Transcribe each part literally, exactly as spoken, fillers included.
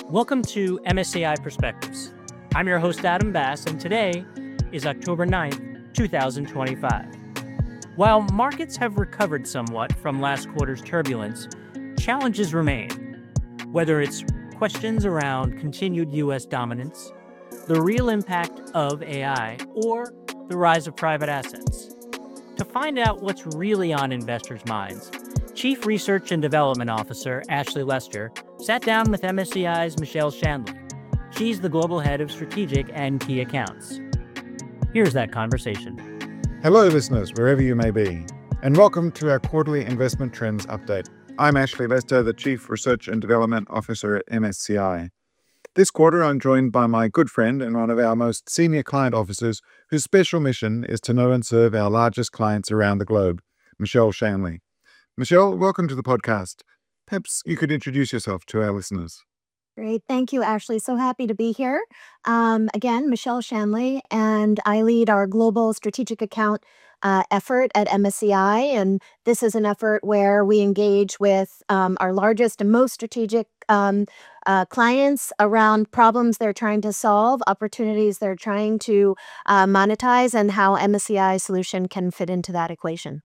Welcome to M S C I Perspectives. I'm your host, Adam Bass, and today is October ninth, two thousand twenty-five. While markets have recovered somewhat from last quarter's turbulence, challenges remain. Whether it's questions around continued U S dominance, the real impact of A I, or the rise of private assets. To find out what's really on investors' minds, Chief Research and Development Officer Ashley Lester sat down with M S C I's Michelle Shanley. She's the Global Head of Strategic and Key Accounts. Here's that conversation. Hello, listeners, wherever you may be, and welcome to our quarterly investment trends update. I'm Ashley Lester, the Chief Research and Development Officer at M S C I. This quarter, I'm joined by my good friend and one of our most senior client officers, whose special mission is to know and serve our largest clients around the globe, Michelle Shanley. Michelle, welcome to the podcast. Perhaps you could introduce yourself to our listeners. Great. Thank you, Ashley. So happy to be here. Um, again, Michelle Shanley, and I lead our global strategic account uh, effort at M S C I. And this is an effort where we engage with um, our largest and most strategic um, uh, clients around problems they're trying to solve, opportunities they're trying to uh, monetize, and how M S C I solution can fit into that equation.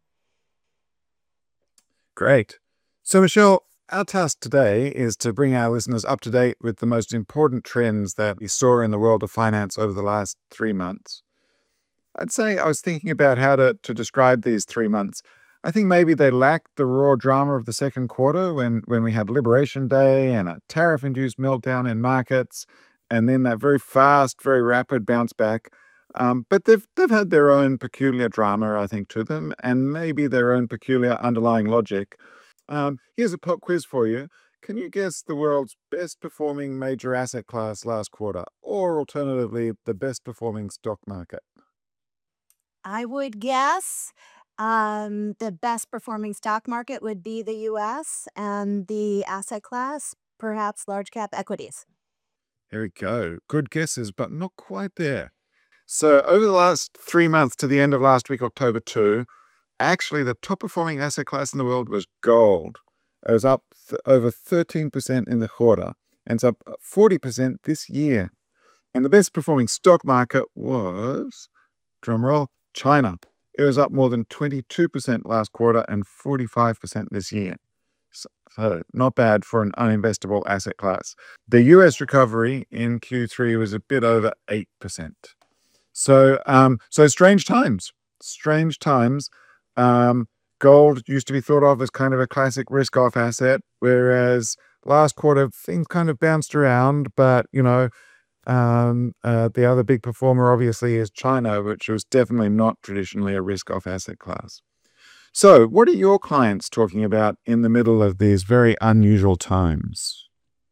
Great. So, Michelle, our task today is to bring our listeners up to date with the most important trends that we saw in the world of finance over the last three months. I'd say I was thinking about how to, to describe these three months. I think maybe they lacked the raw drama of the second quarter when, when we had Liberation Day and a tariff-induced meltdown in markets, and then that very fast, very rapid bounce back. Um, but they've they've had their own peculiar drama, I think, to them, and maybe their own peculiar underlying logic. Um, here's a pop quiz for you. Can you guess the world's best performing major asset class last quarter, or alternatively, the best performing stock market? I would guess um, the best performing stock market would be the U S, and the asset class, perhaps large cap equities. Here we go. Good guesses, but not quite there. So over the last three months to the end of last week, October second, actually the top performing asset class in the world was gold. It was up th- over thirteen percent in the quarter, and it's up forty percent this year. And the best performing stock market was, drumroll, China. It was up more than twenty-two percent last quarter and forty-five percent this year. So, so not bad for an uninvestable asset class. The U S recovery in Q three was a bit over eight percent. So, um, so strange times, strange times. Um, gold used to be thought of as kind of a classic risk-off asset, whereas last quarter things kind of bounced around. But you know, um, uh, the other big performer obviously is China, which was definitely not traditionally a risk-off asset class. So, what are your clients talking about in the middle of these very unusual times?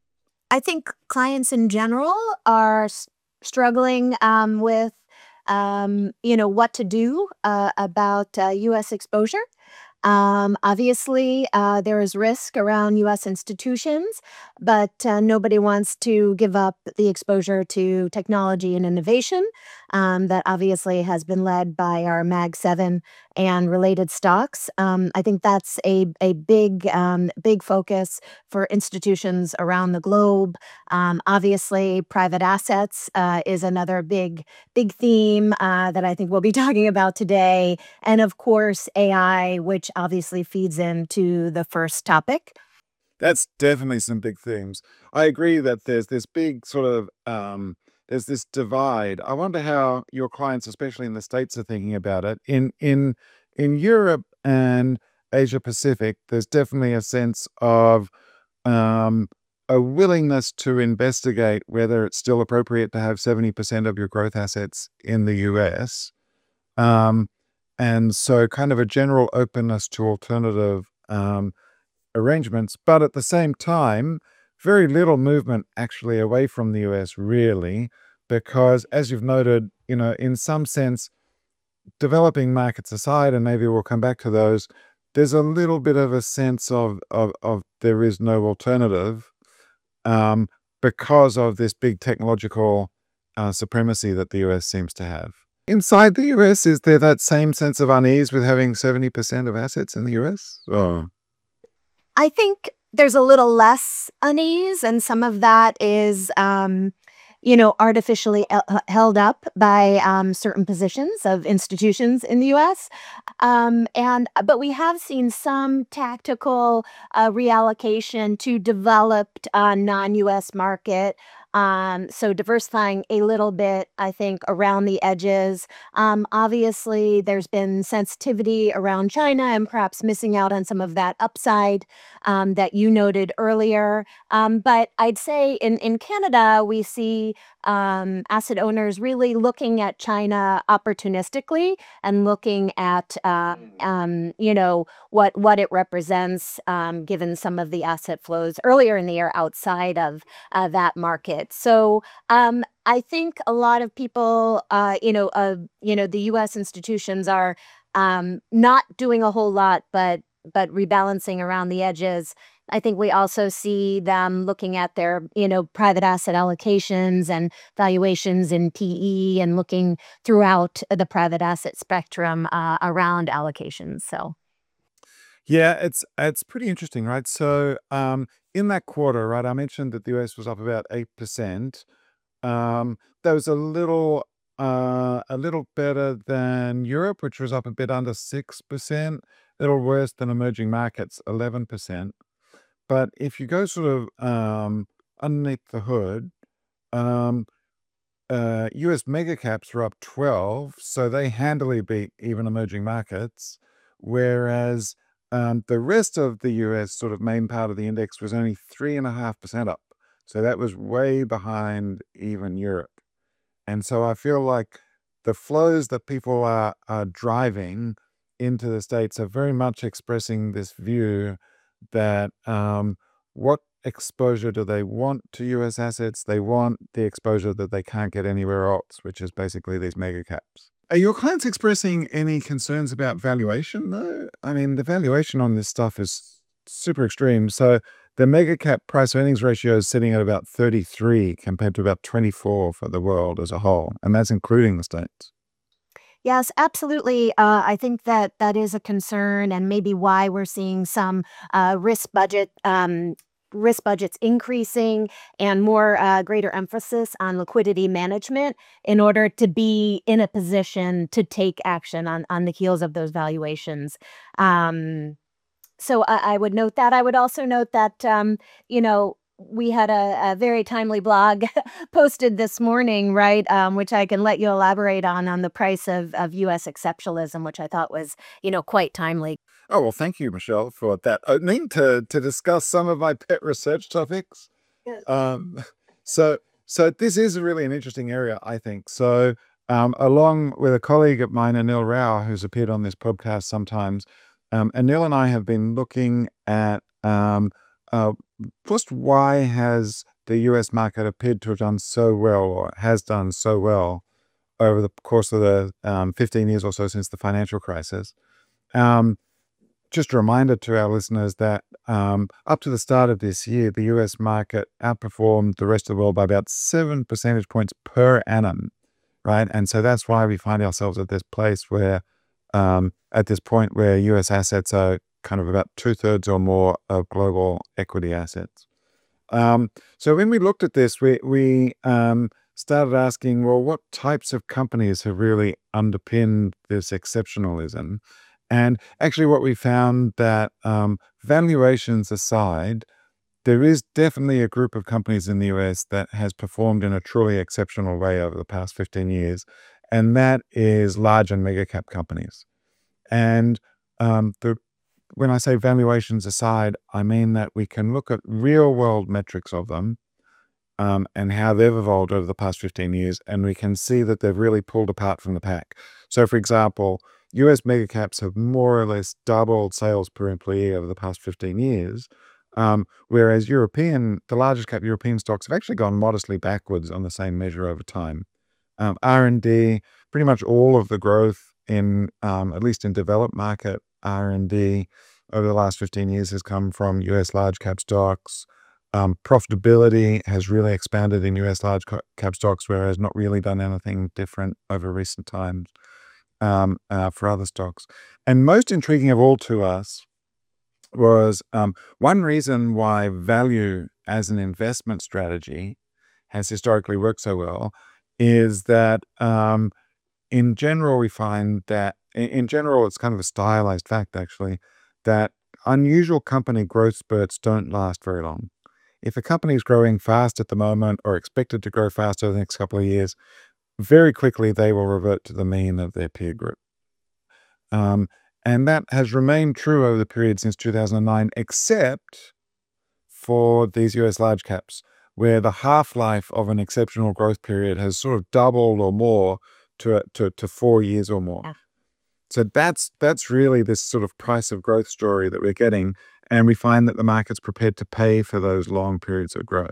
I think clients in general are s- struggling um, with, um, you know, what to do uh, about uh, U S exposure. Um, obviously, uh, there is risk around U S institutions, but uh, nobody wants to give up the exposure to technology and innovation um, that obviously has been led by our Mag seven and related stocks. Um, I think that's a, a big, um, big focus for institutions around the globe. Um, obviously, private assets uh, is another big, big theme uh, that I think we'll be talking about today. And of course, A I, which obviously feeds into the first topic. That's definitely some big themes. I agree that there's this big sort of um, there's this divide. I wonder how your clients, especially in the States, are thinking about it. In in in Europe and Asia Pacific, there's definitely a sense of um, a willingness to investigate whether it's still appropriate to have seventy percent of your growth assets in the U S. Um, and so kind of a general openness to alternative um, arrangements, but at the same time, very little movement actually away from the U S, really, because as you've noted, you know, in some sense, developing markets aside, and maybe we'll come back to those, there's a little bit of a sense of of, of there is no alternative um, because of this big technological uh, supremacy that the U S seems to have. Inside the U S, is there that same sense of unease with having seventy percent of assets in the U S? Oh. I think there's a little less unease, and some of that is, um, you know, artificially el- uh, held up by um, certain positions of institutions in the U S. Um, and but we have seen some tactical uh, reallocation to developed uh, non-U S market. Um, so diversifying a little bit, I think, around the edges. Um, obviously, there's been sensitivity around China and perhaps missing out on some of that upside um, that you noted earlier. Um, but I'd say in, in Canada, we see um, asset owners really looking at China opportunistically and looking at, uh, um, you know, what what it represents, um, given some of the asset flows earlier in the year outside of uh, that market. So um, I think a lot of people, uh, you know, uh, you know, the U S institutions are um, not doing a whole lot, but but rebalancing around the edges. I think we also see them looking at their, you know, private asset allocations and valuations in P E and looking throughout the private asset spectrum uh, around allocations. So, Yeah, it's it's pretty interesting, right? So, um, in that quarter, right, I mentioned that the U S was up about eight percent. Um, that was a little uh, a little better than Europe, which was up a bit under six percent. A little worse than emerging markets, eleven percent. But if you go sort of um, underneath the hood, um, uh, U S mega caps were up twelve, so they handily beat even emerging markets, whereas um, the rest of the U S sort of main part of the index was only three and a half percent up. So that was way behind even Europe. And so I feel like the flows that people are, are driving into the States are very much expressing this view that um, what exposure do they want to U S assets? They want the exposure that they can't get anywhere else, which is basically these mega caps. Are your clients expressing any concerns about valuation, though? I mean, the valuation on this stuff is super extreme. So the mega cap price earnings ratio is sitting at about thirty-three compared to about twenty-four for the world as a whole, and that's including the States. yes, absolutely. Uh, I think that that is a concern, and maybe why we're seeing some uh, risk budget. Um, risk budgets increasing and more uh, greater emphasis on liquidity management in order to be in a position to take action on on the heels of those valuations. Um, so I, I would note that. I would also note that, um, you know, we had a, a very timely blog posted this morning, right? Um, which I can let you elaborate on on the price of, of U S exceptionalism, which I thought was, you know, quite timely. Oh, well, thank you, Michelle, for that opening to, to discuss some of my pet research topics. Yes. Um, so, so this is really an interesting area, I think. So, um, along with a colleague of mine, Anil Rao, who's appeared on this podcast sometimes, um, Anil and I have been looking at um, uh, first, why has the U S market appeared to have done so well, or has done so well over the course of the um, fifteen years or so since the financial crisis? Um, just a reminder to our listeners that um, up to the start of this year, the U S market outperformed the rest of the world by about seven percentage points per annum, right? And so that's why we find ourselves at this place where, um, at this point where U S assets are kind of about two thirds or more of global equity assets. Um, so when we looked at this, we, we um, started asking, well, what types of companies have really underpinned this exceptionalism? And actually what we found that um, valuations aside, there is definitely a group of companies in the U S that has performed in a truly exceptional way over the past fifteen years, and that is large and mega cap companies. And um, the when I say valuations aside, I mean that we can look at real world metrics of them um, and how they've evolved over the past fifteen years, and we can see that they've really pulled apart from the pack. So, for example, U S mega caps have more or less doubled sales per employee over the past fifteen years, um, whereas European, the largest cap European stocks have actually gone modestly backwards on the same measure over time. Um, R and D, pretty much all of the growth in, um, at least in developed market R and D over the last fifteen years has come from U S large cap stocks. Um, profitability has really expanded in U S large cap stocks, whereas not really done anything different over recent times um, uh, for other stocks. And most intriguing of all to us was um, one reason why value as an investment strategy has historically worked so well is that um, in general, we find that in, in general, it's kind of a stylized fact actually that unusual company growth spurts don't last very long. If a company is growing fast at the moment or expected to grow fast over the next couple of years, very quickly they will revert to the mean of their peer group. Um, and that has remained true over the period since two thousand nine, except for these U S large caps, where the half-life of an exceptional growth period has sort of doubled or more to to, to four years or more. Yeah. So that's that's really this sort of price of growth story that we're getting, and we find that the market's prepared to pay for those long periods of growth.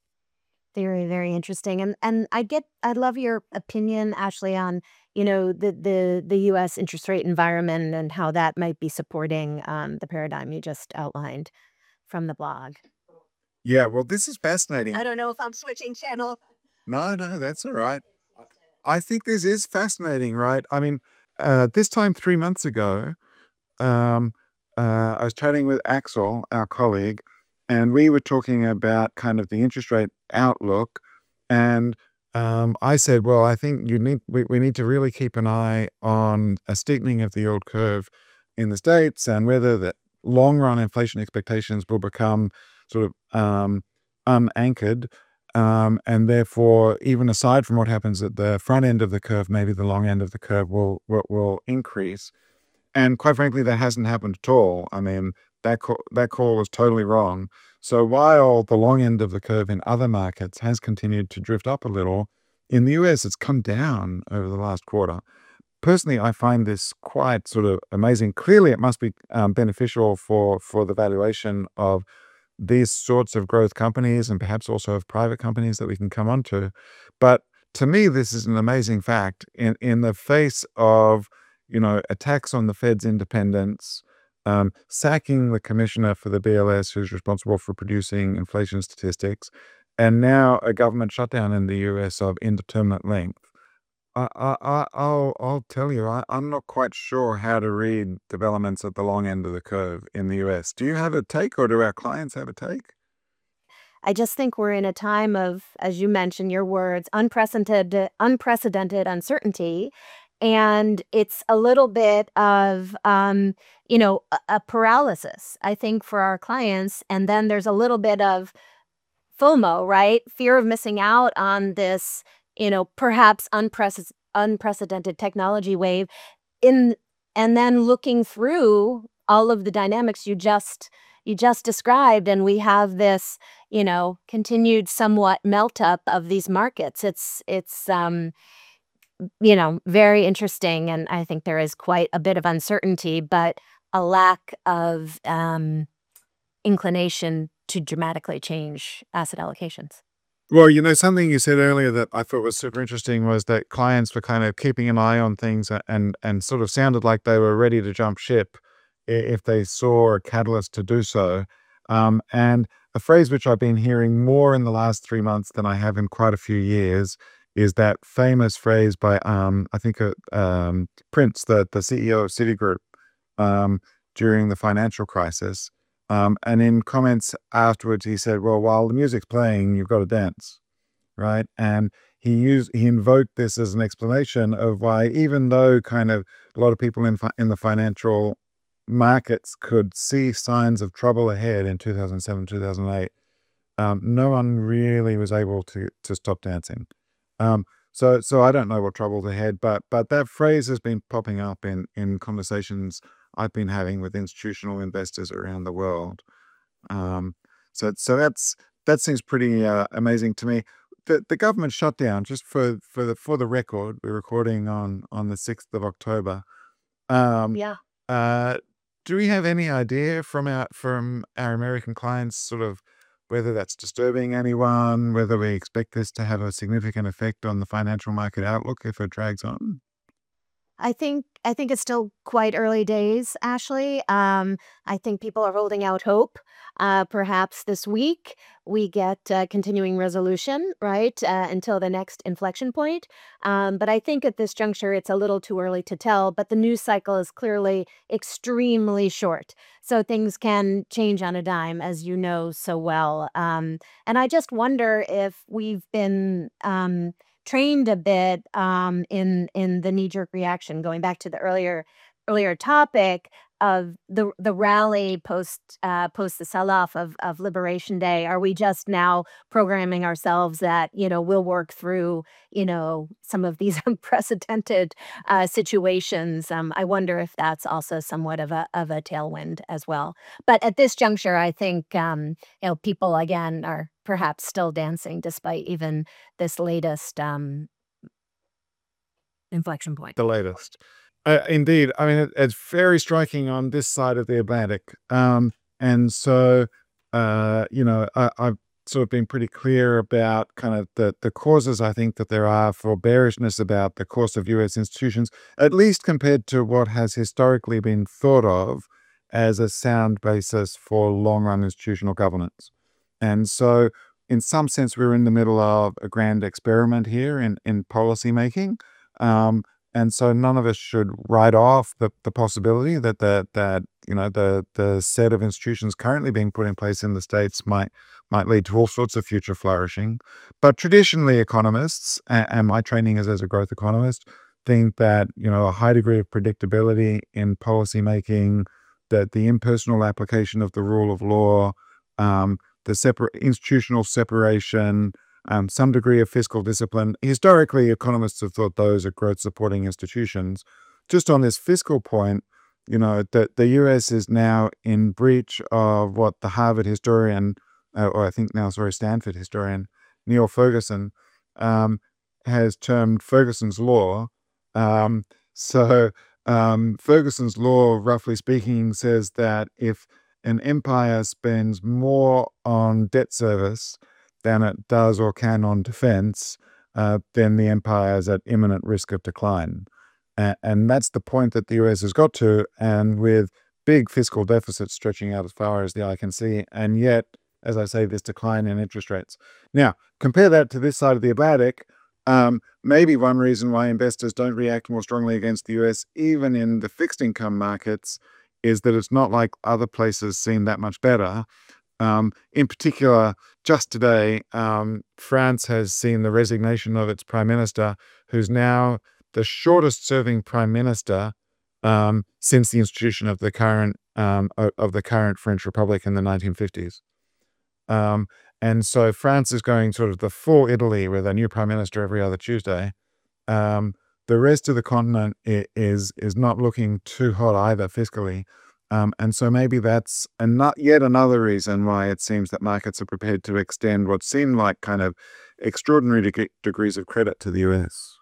Very, very interesting. And and I get I'd love your opinion, Ashley, on, you know, the the the U S interest rate environment and how that might be supporting um, the paradigm you just outlined from the blog. Yeah, well, this is fascinating. I don't know if I'm switching channel. No, no, that's all right. I think this is fascinating, right? I mean, uh, this time three months ago, um, uh, I was chatting with Axel, our colleague, and we were talking about kind of the interest rate outlook. And um, I said, well, I think you need we, we need to really keep an eye on a steepening of the yield curve in the States and whether the long run inflation expectations will become sort of um, unanchored. Um, and therefore, even aside from what happens at the front end of the curve, maybe the long end of the curve will will, will increase. And quite frankly, that hasn't happened at all. I mean, that call, that call was totally wrong. So while the long end of the curve in other markets has continued to drift up a little, in the U S, it's come down over the last quarter. Personally, I find this quite sort of amazing. Clearly, it must be um, beneficial for for the valuation of these sorts of growth companies and perhaps also of private companies that we can come onto. But to me, this is an amazing fact in, in the face of, you know, attacks on the Fed's independence, um, sacking the commissioner for the B L S who's responsible for producing inflation statistics, and now a government shutdown in the U S of indeterminate length. I, I, I- I'll, I'll tell you, I, I'm not quite sure how to read developments at the long end of the curve in the U S. Do you have a take, or do our clients have a take? I just think we're in a time of, as you mentioned, your words, unprecedented, unprecedented uncertainty. And it's a little bit of, um, you know, a, a paralysis, I think, for our clients. And then there's a little bit of FOMO, right? Fear of missing out on this, you know, perhaps unprecedented unprecedented technology wave in and then looking through all of the dynamics you just you just described, and we have this, you know, continued somewhat melt up of these markets. It's it's um you know, very interesting, and I think there is quite a bit of uncertainty, but a lack of um inclination to dramatically change asset allocations. Well, you know, something you said earlier that I thought was super interesting was that clients were kind of keeping an eye on things a- and and sort of sounded like they were ready to jump ship i- if they saw a catalyst to do so. Um, and a phrase which I've been hearing more in the last three months than I have in quite a few years is that famous phrase by um, I think uh, um, Prince, the the C E O of Citigroup, um, during the financial crisis. Um, and in comments afterwards, he said, "Well, while the music's playing, you've got to dance." Right? And he used he invoked this as an explanation of why, even though kind of a lot of people in fi- in the financial markets could see signs of trouble ahead in two thousand seven, two thousand eight, um, no one really was able to to stop dancing. Um, so so I don't know what trouble's ahead, but but that phrase has been popping up in in conversations I've been having with institutional investors around the world. Um, so so that's that seems pretty uh, amazing to me. The the government shutdown, just for for the for the record, we're recording on on the sixth of October. Um, Yeah. uh, do we have any idea from our from our American clients, sort of whether that's disturbing anyone, whether we expect this to have a significant effect on the financial market outlook if it drags on? I think I think it's still quite early days, Ashley. Um, I think people are holding out hope. Uh, perhaps this week we get uh, continuing resolution, right, uh, until the next inflection point. Um, but I think at this juncture, it's a little too early to tell. But the news cycle is clearly extremely short, so things can change on a dime, as you know so well. Um, and I just wonder if we've been um, trained a bit um, in in the knee jerk reaction. Going back to the earlier earlier topic of the the rally post uh, post the sell off of of Liberation Day, are we just now programming ourselves that you know we'll work through you know some of these unprecedented uh, situations? Um, I wonder if that's also somewhat of a of a tailwind as well. But at this juncture, I think um, you know people again are perhaps still dancing despite even this latest um, inflection point. The latest. Uh, indeed. I mean, it, it's very striking on this side of the Atlantic. Um, and so, uh, you know, I, I've sort of been pretty clear about kind of the, the causes I think that there are for bearishness about the course of U S institutions, at least compared to what has historically been thought of as a sound basis for long-run institutional governance. And so, in some sense, we're in the middle of a grand experiment here in, in policy making. Um, and so none of us should write off the, the possibility that, the, that you know the the set of institutions currently being put in place in the States might might lead to all sorts of future flourishing. But traditionally, economists, and, and my training is as a growth economist, think that you know a high degree of predictability in policy making, that the impersonal application of the rule of law, um, the separate institutional separation, um, some degree of fiscal discipline. Historically, economists have thought those are growth-supporting institutions. Just on this fiscal point, you know, the, the U S is now in breach of what the Harvard historian, uh, or I think now, sorry, Stanford historian, Neil Ferguson, um, has termed Ferguson's Law. Um, so um, Ferguson's Law, roughly speaking, says that if an empire spends more on debt service than it does or can on defense, uh, then the empire is at imminent risk of decline. Uh, and that's the point that the U S has got to, and with big fiscal deficits stretching out as far as the eye can see, and yet, as I say, this decline in interest rates. Now, compare that to this side of the Atlantic. Um, maybe one reason why investors don't react more strongly against the U S, even in the fixed income markets, is that it's not like other places seem that much better. Um, in particular, just today, um, France has seen the resignation of its prime minister, who's now the shortest serving prime minister um, since the institution of the current um, of the current French Republic in the nineteen fifties. Um, and so France is going sort of the full Italy with a new prime minister every other Tuesday. Um, the rest of the continent is is not looking too hot either fiscally. Um, and so maybe that's a not yet another reason why it seems that markets are prepared to extend what seem like kind of extraordinary deg- degrees of credit to the U S.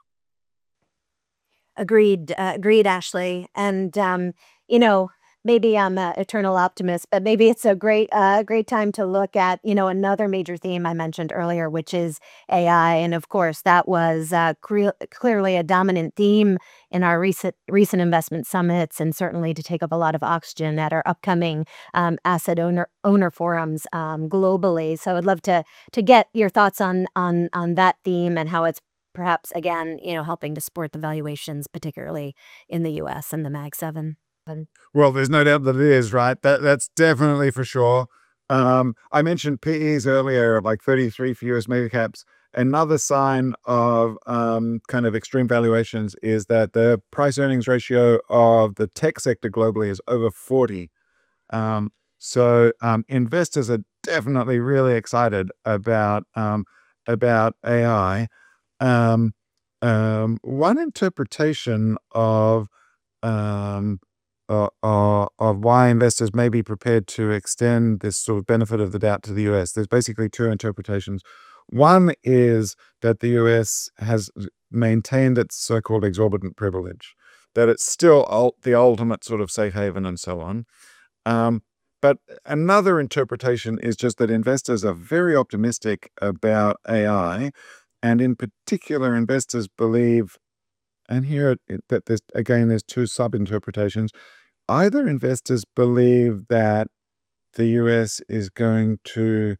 Agreed, uh, agreed, Ashley. And um, you know, maybe I'm an eternal optimist, but maybe it's a great, uh, great time to look at you know another major theme I mentioned earlier, which is A I. And of course, that was uh, cre- clearly a dominant theme in our recent recent investment summits, and certainly to take up a lot of oxygen at our upcoming um, asset owner owner forums um, globally. So I'd love to to get your thoughts on on on that theme and how it's perhaps again, you know, helping to support the valuations, particularly in the U S and the Mag seven. Well, there's no doubt that it is, right? That that's definitely for sure. Um, I mentioned P Es earlier, of like thirty-three for U S mega caps. Another sign of um, kind of extreme valuations is that the price earnings ratio of the tech sector globally is over forty. Um, so um, investors are definitely really excited about um, about A I. Um, um, one interpretation of um, uh, uh, of why investors may be prepared to extend this sort of benefit of the doubt to the U S. There's basically two interpretations. One is that the U S has maintained its so-called exorbitant privilege, that it's still ul- the ultimate sort of safe haven and so on. Um, but another interpretation is just that investors are very optimistic about A I. And in particular, investors believe and here it, that there's again there's two sub interpretations. Either investors believe that the U S is going to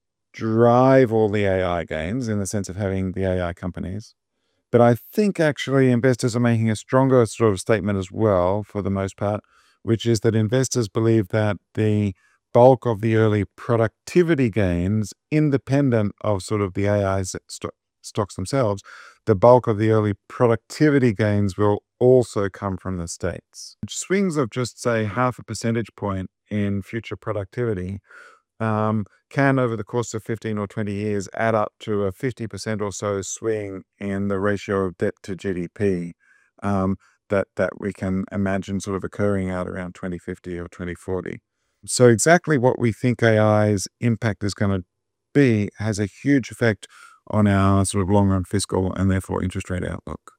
drive all the A I gains in the sense of having the A I companies. But I think actually investors are making a stronger sort of statement as well, for the most part, which is that investors believe that the bulk of the early productivity gains, independent of sort of the A I st- stocks themselves, the bulk of the early productivity gains will also come from the States. Swings of just, say, half a percentage point in future productivity um, can, over the course of fifteen or twenty years, add up to a fifty percent or so swing in the ratio of debt to G D P um, that, that we can imagine sort of occurring out around twenty fifty or twenty forty. So exactly what we think A I's impact is going to be has a huge effect on our sort of long-run fiscal and therefore interest rate outlook.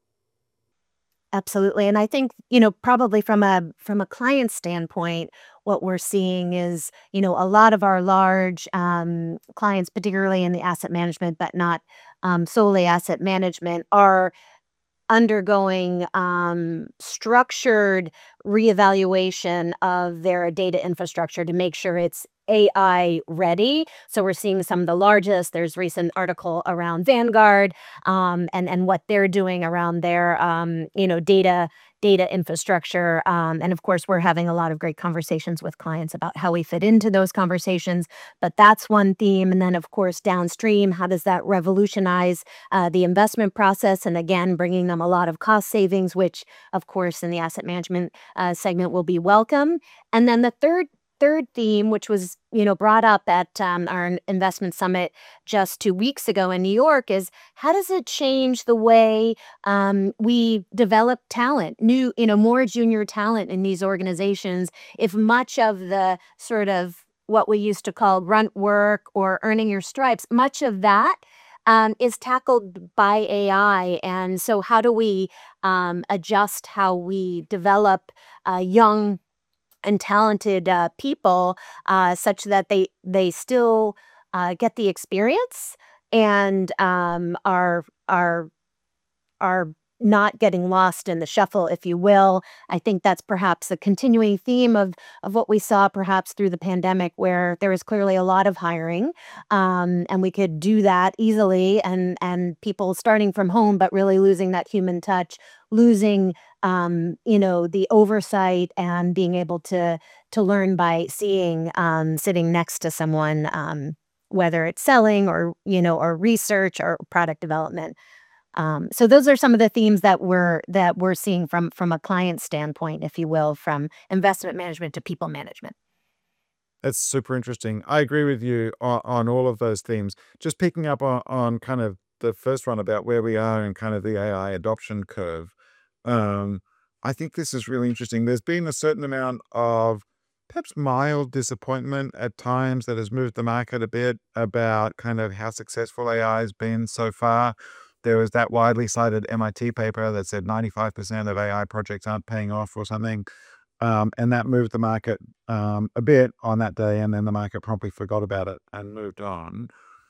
Absolutely. And I think, you know, probably from a from a client standpoint, what we're seeing is, you know, a lot of our large um, clients, particularly in the asset management, but not um, solely asset management, are undergoing um, structured reevaluation of their data infrastructure to make sure it's A I ready. So we're seeing some of the largest. There's recent article around Vanguard um, and and what they're doing around their um, you know data data infrastructure. Um, and of course, we're having a lot of great conversations with clients about how we fit into those conversations. But that's one theme. And then, of course, downstream, how does that revolutionize uh, the investment process? And again, bringing them a lot of cost savings, which, of course, in the asset management uh, segment will be welcome. And then the third third theme, which was, you know, brought up at um, our investment summit just two weeks ago in New York, is how does it change the way um, we develop talent, new, you know, more junior talent in these organizations, if much of the sort of what we used to call grunt work or earning your stripes, much of that um, is tackled by A I. And so how do we um, adjust how we develop uh, young and talented uh, people uh, such that they they still uh, get the experience and um, are are are not getting lost in the shuffle, if you will. I think that's perhaps a continuing theme of of what we saw perhaps through the pandemic, where there was clearly a lot of hiring, um, and we could do that easily, and and people starting from home, but really losing that human touch, losing um, you know the oversight, and being able to to learn by seeing, um, sitting next to someone, um, whether it's selling or you know or research or product development. Um, so those are some of the themes that we're that we're seeing from from a client standpoint, if you will, from investment management to people management. That's super interesting. I agree with you on, on all of those themes. Just picking up on, on kind of the first one about where we are in kind of the A I adoption curve. Um, I think this is really interesting. There's been a certain amount of perhaps mild disappointment at times that has moved the market a bit about kind of how successful A I has been so far. There was that widely cited M I T paper that said ninety-five percent of A I projects aren't paying off or something. Um, and that moved the market um, a bit on that day, and then the market promptly forgot about it and moved on.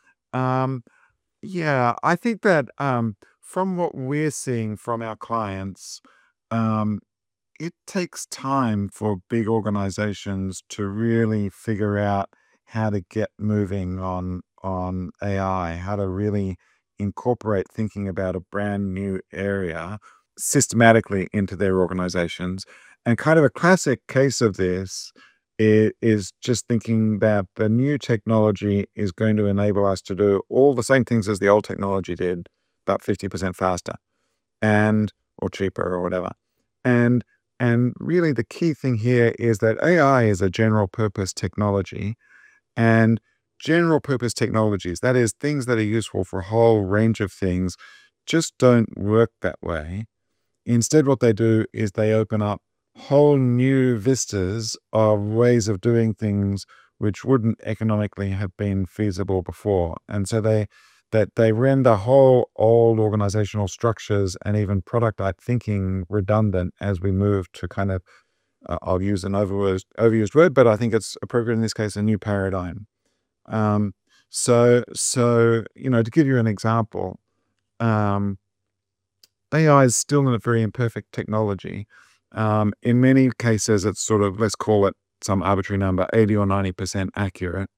Um, yeah, I think that um, from what we're seeing from our clients, um, it takes time for big organizations to really figure out how to get moving on on A I, how to really incorporate thinking about a brand new area systematically into their organizations. And kind of a classic case of this i- is just thinking that the new technology is going to enable us to do all the same things as the old technology did, about fifty percent faster and or cheaper or whatever. And and really the key thing here is that A I is a general purpose technology, and general purpose technologies, that is things that are useful for a whole range of things, just don't work that way. Instead, what they do is they open up whole new vistas of ways of doing things which wouldn't economically have been feasible before. And so they that they render whole old organizational structures and even product type thinking redundant as we move to kind of, uh, I'll use an overused, overused word, but I think it's appropriate in this case, a new paradigm. Um, so, so, you know, to give you an example, um, A I is still a very imperfect technology. Um, in many cases, it's sort of, let's call it some arbitrary number, eighty or ninety percent accurate.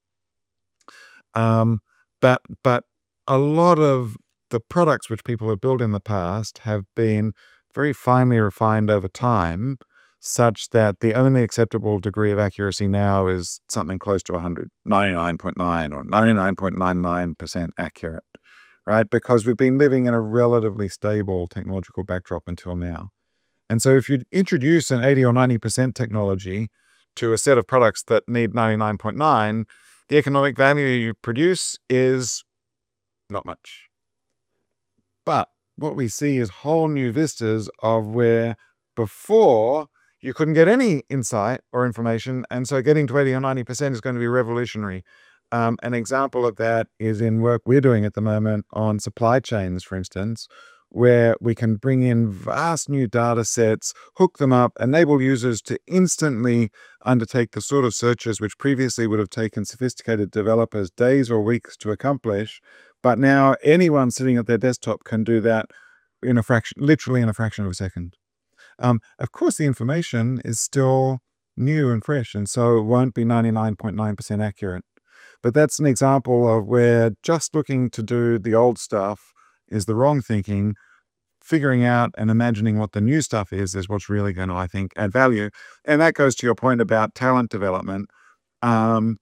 Um, but but a lot of the products which people have built in the past have been very finely refined over time, such that the only acceptable degree of accuracy now is something close to one hundred, ninety-nine point nine or ninety-nine point nine nine percent accurate, right? Because we've been living in a relatively stable technological backdrop until now. And so if you introduce an eighty or ninety percent technology to a set of products that need ninety-nine point nine, the economic value you produce is not much. But what we see is whole new vistas of where before you couldn't get any insight or information, and so getting to eighty or ninety percent is going to be revolutionary. Um, an example of that is in work we're doing at the moment on supply chains, for instance, where we can bring in vast new data sets, hook them up, enable users to instantly undertake the sort of searches which previously would have taken sophisticated developers days or weeks to accomplish. But now anyone sitting at their desktop can do that in a fraction, literally in a fraction of a second. Um, of course, the information is still new and fresh, and so it won't be ninety-nine point nine percent accurate. But that's an example of where just looking to do the old stuff is the wrong thinking. Figuring out and imagining what the new stuff is, is what's really going to, I think, add value. And that goes to your point about talent development. Um,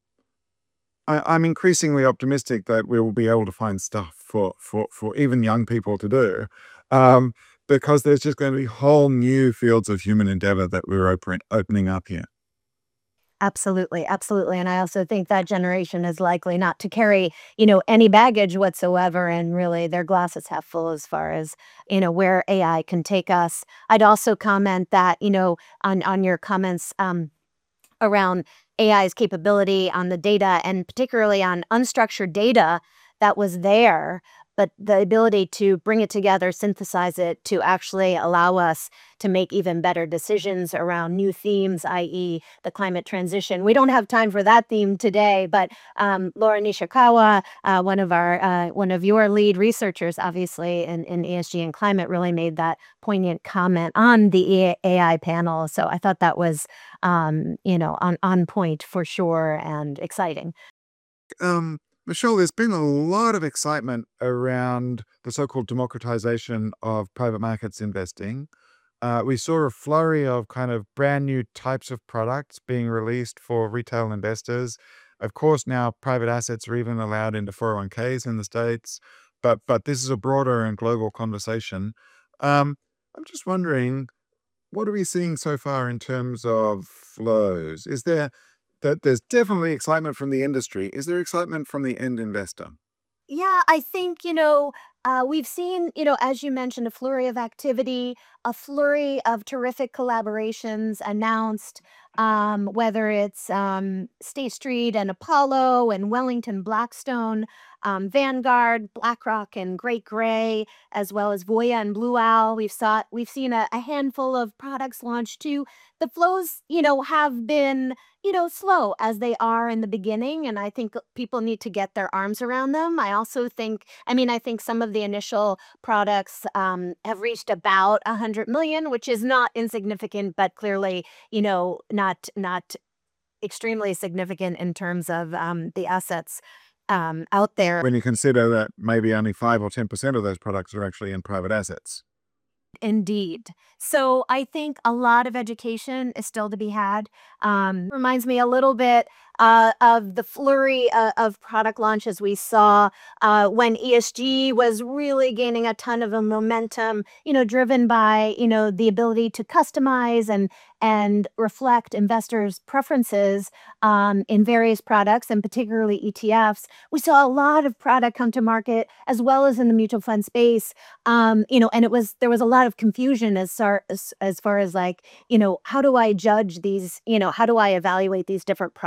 I, I'm increasingly optimistic that we will be able to find stuff for, for, for even young people to do. Um, because there's just going to be whole new fields of human endeavor that we're open, opening up here. Absolutely, absolutely. And I also think that generation is likely not to carry, you know, any baggage whatsoever, and really their glass is half full as far as, you know, where A I can take us. I'd also comment that, you know, on, on your comments um, around A I's capability on the data, and particularly on unstructured data that was there, but the ability to bring it together, synthesize it to actually allow us to make even better decisions around new themes, that is the climate transition. We don't have time for that theme today, but um, Laura Nishikawa, uh, one of our, uh, one of your lead researchers, obviously, in, in E S G and climate, really made that poignant comment on the A I panel. So I thought that was, um, you know, on, on point for sure, and exciting. Um, Michelle, there's been a lot of excitement around the so-called democratization of private markets investing. Uh, we saw a flurry of kind of brand new types of products being released for retail investors. Of course, now private assets are even allowed into four oh one k's in the States, but but this is a broader and global conversation. Um, I'm just wondering, what are we seeing so far in terms of flows? Is there that there's definitely excitement from the industry. Is there excitement from the end investor? Yeah, I think, you know, uh, we've seen, you know, as you mentioned, a flurry of activity, a flurry of terrific collaborations announced, um, whether it's um, State Street and Apollo and Wellington Blackstone, um, Vanguard, BlackRock and Great Gray, as well as Voya and Blue Owl. We've saw we've seen a, a handful of products launched too. The flows, you know, have been, you know, slow as they are in the beginning. And I think people need to get their arms around them. I also think, I mean, I think some of the initial products um, have reached about one hundred million, which is not insignificant, but clearly, you know, not, not extremely significant in terms of um, the assets um, out there. When you consider that maybe only five or ten percent of those products are actually in private assets. Indeed. So I think a lot of education is still to be had. Um, reminds me a little bit uh, of the flurry uh, of product launches we saw uh, when E S G was really gaining a ton of a momentum, you know, driven by, you know, the ability to customize and and reflect investors' preferences um, in various products, and particularly E T Fs. We saw a lot of product come to market, as well as in the mutual fund space. Um, you know, and it was there was a lot of confusion as far as, as far as like, you know, how do I judge these? You know, how do I evaluate these different products?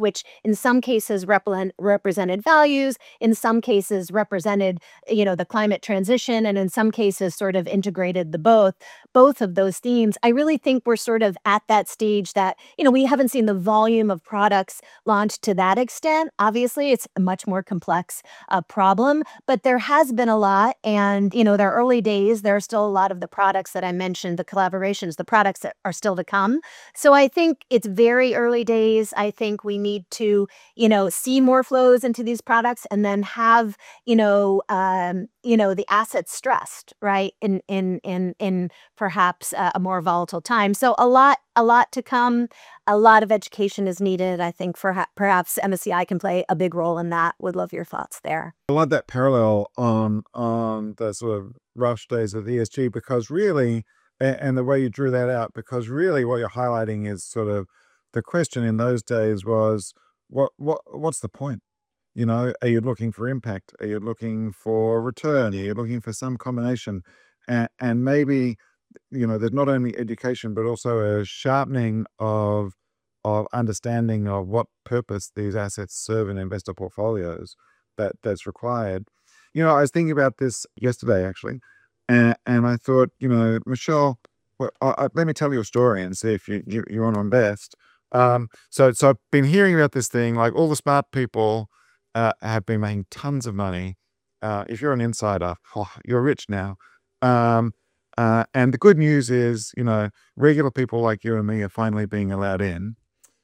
which in some cases represent, represented values, in some cases represented, you know, the climate transition, and in some cases sort of integrated the both, both of those themes. I really think we're sort of at that stage that, you know, we haven't seen the volume of products launched to that extent. Obviously, it's a much more complex uh, problem, but there has been a lot. And, you know, there are early days. There are still a lot of the products that I mentioned, the collaborations, the products that are still to come. So I think it's very early days. I think we need to, you know, see more flows into these products and then have, you know, um, you know, the assets stressed, right, in in in in perhaps uh, a more volatile time. So a lot, a lot to come. A lot of education is needed. I think for ha- perhaps M S C I can play a big role in that. Would love your thoughts there. I like that parallel on on the sort of rush days of E S G because really, and, and the way you drew that out, because really what you're highlighting is sort of the question in those days was what what what's the point? You know, are you looking for impact? Are you looking for return? Are you looking for some combination? And, and maybe, you know, there's not only education, but also a sharpening of of understanding of what purpose these assets serve in investor portfolios that that's required. You know, I was thinking about this yesterday actually, and, and I thought, you know, Michelle, well, I, I, let me tell you a story and see if you, you you're on best. Um, so so I've been hearing about this thing, like all the smart people uh, have been making tons of money. Uh, if you're an insider, oh, you're rich now. Um, uh, and the good news is, you know, regular people like you and me are finally being allowed in.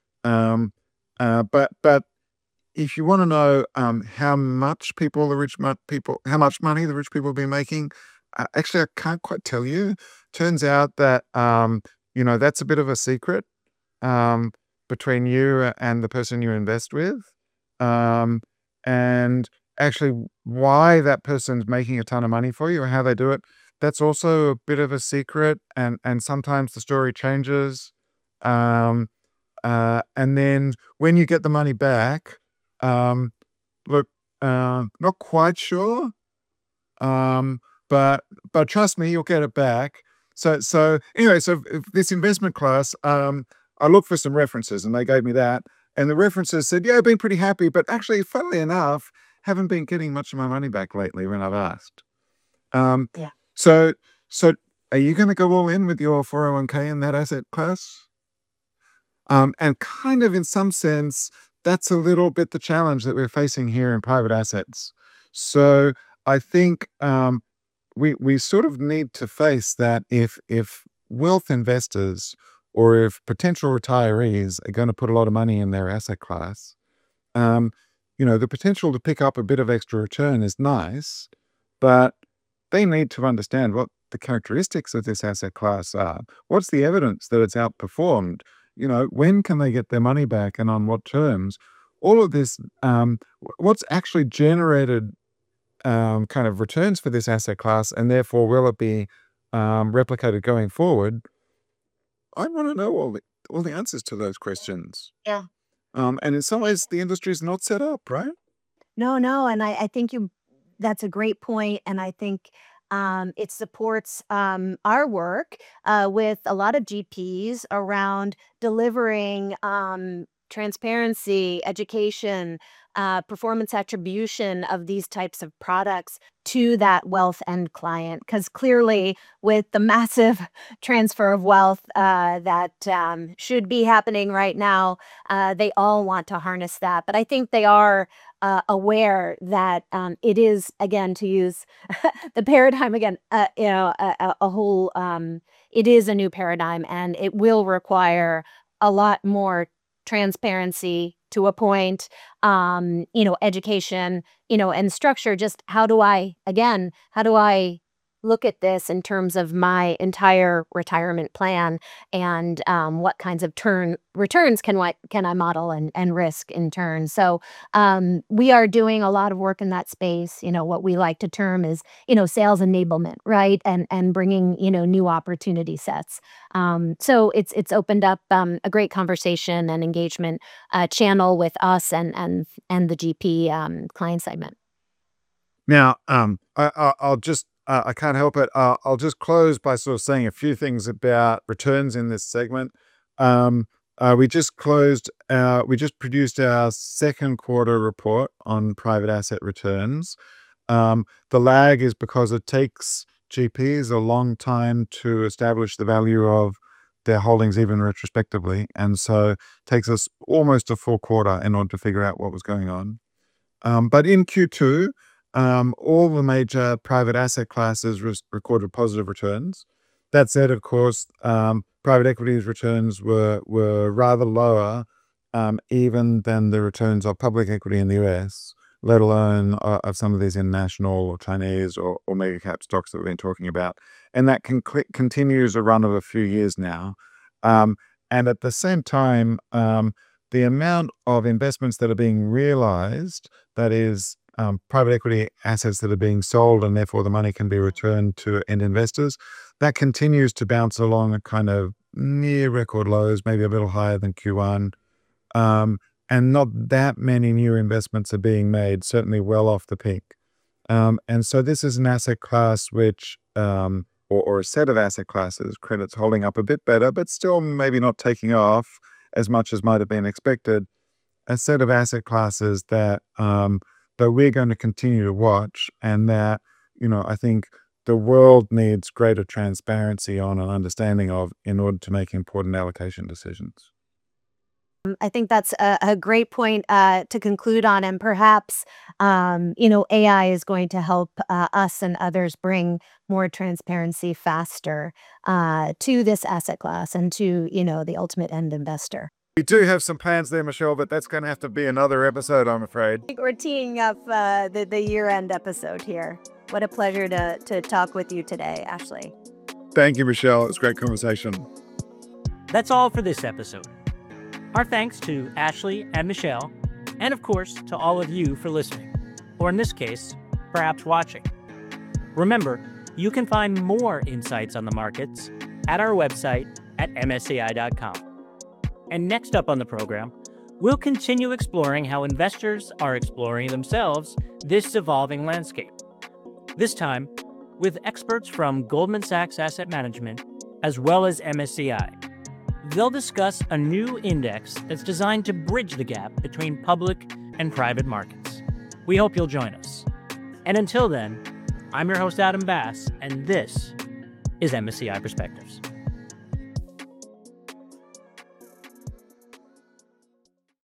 Um, uh, but but if you want to know um, how much people, the rich mu- people, how much money the rich people have been making, uh, actually, I can't quite tell you. Turns out that um, you know that's a bit of a secret um, between you and the person you invest with, um, and actually why that person's making a ton of money for you and how they do it. That's also a bit of a secret, and and sometimes the story changes. Um, uh, and then when you get the money back, um, look, uh, not quite sure, um, but but trust me, you'll get it back. So so anyway, so if this investment class, um, I looked for some references, and they gave me that, and the references said, yeah, I've been pretty happy, but actually, funnily enough, haven't been getting much of my money back lately when I've asked. Um, Yeah. so so are you going to go all in with your four oh one k in that asset class? Um, and kind of in some sense, that's a little bit the challenge that we're facing here in private assets. So I think um, we we sort of need to face that if if wealth investors or if potential retirees are going to put a lot of money in their asset class, um, you know, the potential to pick up a bit of extra return is nice, but they need to understand what the characteristics of this asset class are. What's the evidence that it's outperformed? You know, when can they get their money back and on what terms? All of this, um, what's actually generated um, kind of returns for this asset class, and therefore will it be um, replicated going forward? I want to know all the all the answers to those questions. Yeah. Um, and in some ways, the industry is not set up, right? No, no, and I, I think you that's a great point, and I think um, it supports um, our work uh, with a lot of G Ps around delivering um, transparency, education, uh, performance attribution of these types of products to that wealth end client. Because clearly, with the massive transfer of wealth uh, that um, should be happening right now, uh, they all want to harness that. But I think they are uh, aware that um, it is, again, to use the paradigm again, uh, you know, a, a, a whole, um, it is a new paradigm, and it will require a lot more transparency to a point, um, you know, education, you know, and structure. Just how do I, again, how do I look at this in terms of my entire retirement plan, and um, what kinds of turn returns can what can I model and and risk in turn. So um, we are doing a lot of work in that space. You know, what we like to term is, you know, sales enablement, right, and and bringing, you know, new opportunity sets. Um, so it's it's opened up um, a great conversation and engagement uh, channel with us and and and the G P um, client segment. Now, um, I, I, I'll just, uh, I can't help it. Uh, I'll just close by sort of saying a few things about returns in this segment. Um, Uh, we just closed our, we just produced our second quarter report on private asset returns. Um, the lag is because it takes G Ps a long time to establish the value of their holdings, even retrospectively. And so it takes us almost a full quarter in order to figure out what was going on. Um, but in Q two, um, all the major private asset classes re- recorded positive returns. That said, of course, um, private equities returns were were rather lower um, even than the returns of public equity in the U S, let alone uh, of some of these international or Chinese or, or mega cap stocks that we've been talking about. And that con- continues a run of a few years now. Um, and at the same time, um, the amount of investments that are being realized, that is, um, private equity assets that are being sold and therefore the money can be returned to end investors, that continues to bounce along at kind of near record lows, maybe a little higher than Q one. Um, and not that many new investments are being made, certainly well off the peak. Um, and so this is an asset class which, um, or, or a set of asset classes, credit's holding up a bit better, but still maybe not taking off as much as might have been expected. A set of asset classes that, um, that we're going to continue to watch, and that, you know, I think the world needs greater transparency on and understanding of in order to make important allocation decisions. I think that's a, a great point uh, to conclude on, and perhaps um, you know A I is going to help uh, us and others bring more transparency faster uh, to this asset class and to you know the ultimate end investor. We do have some plans there, Michelle, but that's going to have to be another episode, I'm afraid. I think we're teeing up uh, the the year end episode here. What a pleasure to to talk with you today, Ashley. Thank you, Michelle. It was a great conversation. That's all for this episode. Our thanks to Ashley and Michelle, and of course to all of you for listening, or in this case, perhaps watching. Remember, you can find more insights on the markets at our website at M S C I dot com. And next up on the program, we'll continue exploring how investors are exploring themselves this evolving landscape. This time, with experts from Goldman Sachs Asset Management, as well as M S C I. They'll discuss a new index that's designed to bridge the gap between public and private markets. We hope you'll join us. And until then, I'm your host, Adam Bass, and this is M S C I Perspectives.